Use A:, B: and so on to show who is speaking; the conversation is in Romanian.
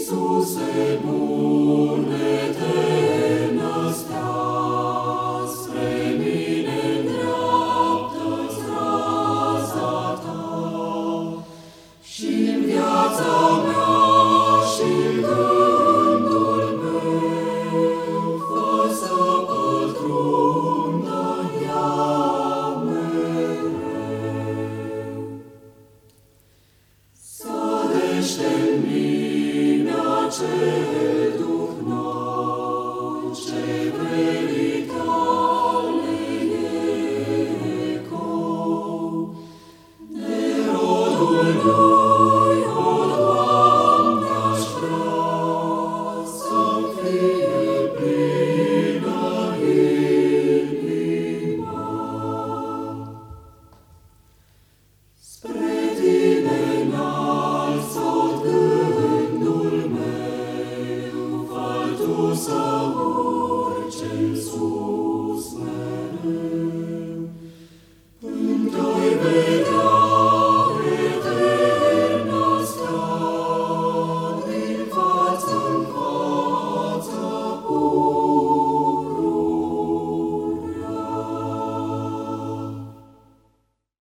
A: Iisuse bune, te năstea, spre mine îndreaptă-ți raza ta. Și-n viața mea și-n gândul meu, fă să pătrundă ea mereu. Sădește-n mine acest